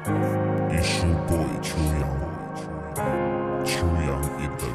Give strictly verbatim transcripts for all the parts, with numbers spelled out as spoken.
It's your boy 秋阳，秋阳 in the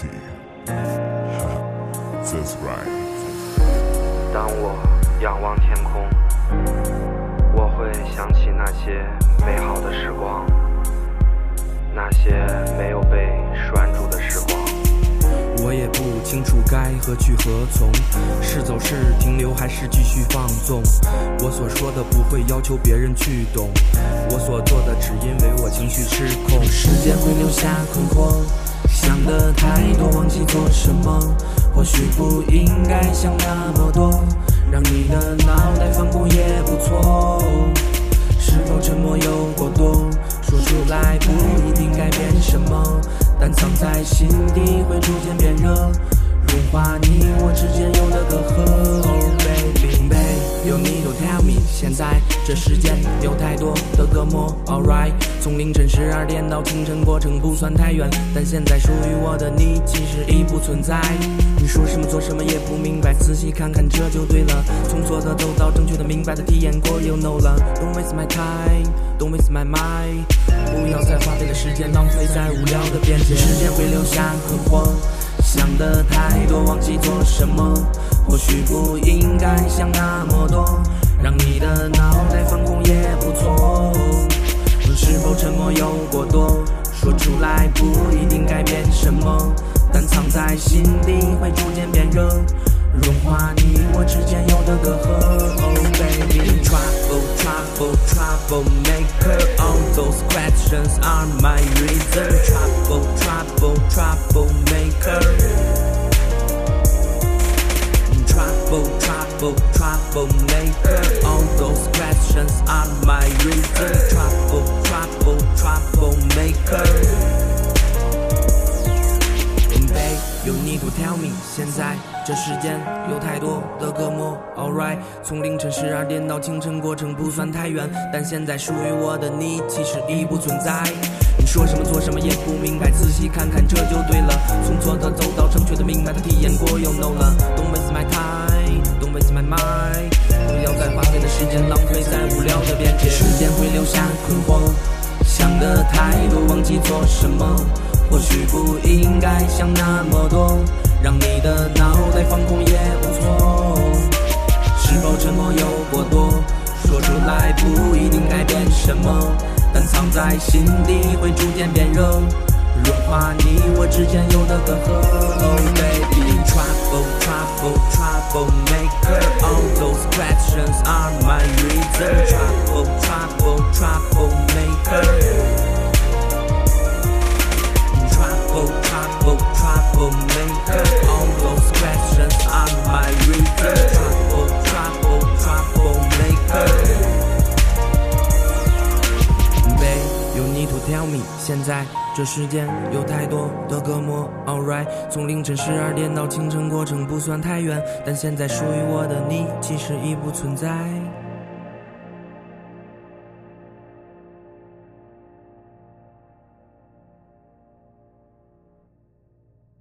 beauty。That's right。 当我仰望天空，我会想起那些美好的时光，那些没有被拴住的时光。 我也不清楚该何去何从，是走是停留还是继续放纵。我所说的不会要求别人去懂，我所做的只因为我情绪失控。时间会留下困惑，想的太多忘记做什么，或许不应该想那么多，让你的脑袋放空也不错。是否沉默有过多，说出来不一定改变什么，但藏在心底会逐渐变热，融化你我之间有的隔阂。Oh baby baby you need to tell me， 现在这世间有太多的隔膜。 Alright， 从凌晨十二点到清晨过程不算太远，但现在属于我的你其实已不存在。你说什么做什么也不明白，仔细看看这就对了，从错的走到正确的明白的体验过 You know 了。 Don't waste my time， Don't waste my mind， 不要再花费的时间浪费在无聊的边界。时间会留下困惑，想的太多忘记做什么，或许不应该想那么多，让你的脑袋放空也不错。是否沉默有过多，说出来不一定改变什么，但藏在心底会逐渐变热，融化你我之间有的隔阂。 Oh baby trouble trouble trouble maker， All those questions are my reason。 Trouble trouble trouble maker， Trouble trouble trouble maker， All those questions are my reason。 Trouble trouble trouble maker，You need to tell me， 现在这世间有太多的隔膜。 Alright， 从凌晨十二点到清晨过程不算太远，但现在属于我的你其实已不存在。你说什么做什么也不明白，仔细看看这就对了，从错的走到正确的明白的体验过 You know 了。 Don't waste my time， Don't waste my mind， 不要再花费的时间浪费在无聊的边界。时间会留下困惑，想的太多忘记做什么，或许不应该想那么多，让你的脑袋放空也不错。是否沉默有过多，说出来不一定改变什么，但藏在心底会逐渐变热，融化你我之间有的隔阂。 Oh baby trouble trouble trouble maker， All those questions are my reason。 Trouble trouble trouble maker，Trouble, trouble, trouble maker. All those questions are my reason. Trouble, trouble, trouble maker. Babe, you need to tell me， 现在这世间有太多的隔膜。 Alright， 从凌晨十二点到清晨过程不算太远，但现在属于我的你其实已不存在。